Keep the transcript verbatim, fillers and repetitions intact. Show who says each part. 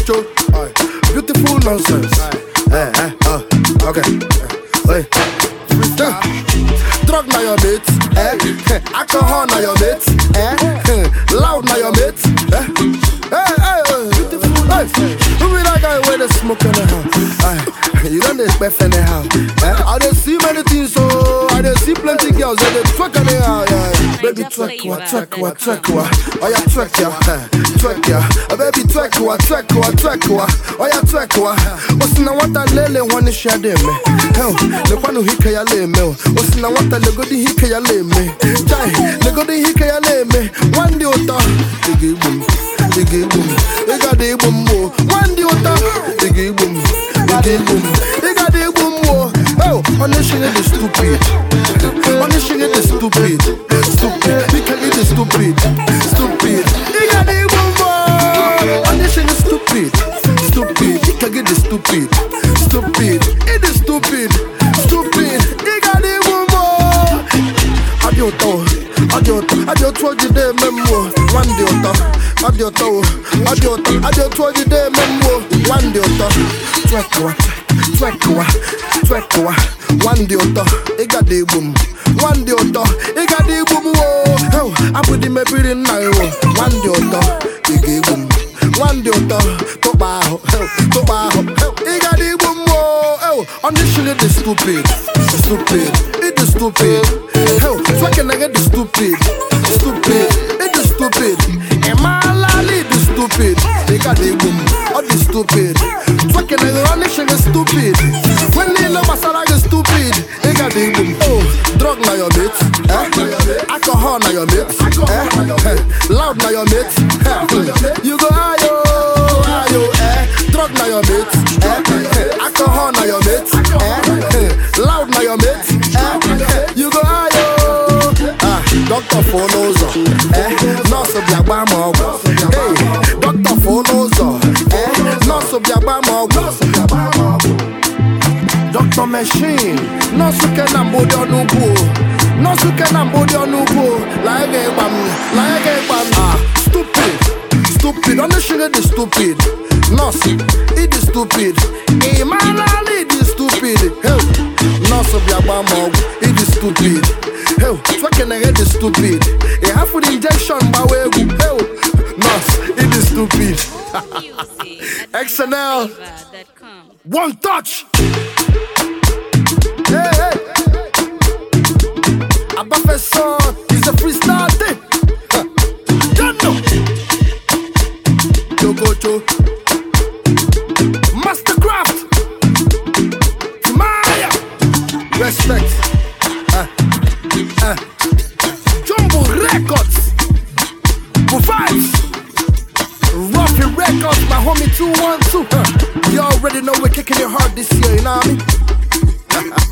Speaker 1: cho. Beautiful nonsense. Eh, eh, uh, okay. Hey. Drug na your mates, eh? Alcohol na your mates, eh? Loud na your mates, eh? Hey, hey, hey, hey. Who be that guy with the smoke in the house? You don't expect anyhow, eh? I don't see many things, so I don't see plenty girls that they twerk anyhow, yeah. Baby twerk, wa, twerk, wa, twerk, wa. Oh yeah, twerk ya, twerk ya. Baby twerk, wa, twerk, wa, twerk, wa. Oh yeah, twerk, wa. What's na what I lele wanna share them, me? Hell, the one who hika ya le me. What's na what I le go di hika ya le me? Jai, le go di hika ya le me. One day ota, digi boom, digi boom, digi di boom mo. One day ota, digi boom, digi boom, digi di boom mo. Oh, on the shit is stupid. On the shit is stupid, stupid. We can get it stupid, stupid. Digi di boom mo. On the shit is stupid, stupid. We can get it stupid, stupid. It is stupid, stupid. Digi di boom mo. Adioto, adioto, adioto di de memo. One day ota, adioto, adioto, adioto di de memo. One day ota, twekwa, twekwa, twekwa. One day ota, ega de boom. One day ota, ega de boom wo. Oh, I put the me breathing now. One day ota, ega boom. One day ota, to baho, to baho, ega de boom wo. Oh, on this shit is stupid, stupid. It is stupid. Hell, twerking I get the stupid, stupid. It is stupid. And my lolly is stupid. They got the boom, all the stupid. Twerking I run this shit is stupid. When they know my salary is stupid, they got the boom. Oh, drug na your mates, eh? Alcohol na your mates, eh? Loud na your mates, eh? You go ayo, ayo, eh? Drug na your mates, eh? Alcohol na your mates, eh? Loud na your mates, eh? You go ayo. Ah, doctor Fonozo, eh? Nurse biagba mogo. Hey, doctor Fonozo, eh? Nurse biagba mogo. Doctor Machine, nurse kena mbodi onubu. Nurse kena mbodi onubu. Like a bam, like a bam. Ah, stupid, stupid. On the shit it is stupid. Nurse, it is stupid. Hey, man, it is stupid. Hell, nurse biagba mogo. It is stupid. Hell, fucking head is stupid. A half of the injection, but way hell, nurse, it is stupid. X N L, one touch. Hey, hey. A buffet song is a freestyle thing. Don't know. Yogocho, Mastercraft, Maya, respect. Uh, uh. Jumbo Records, Vibes, Rocky Records, my homie two one two. Uh. You already know we're kicking it hard this year, you know what I mean?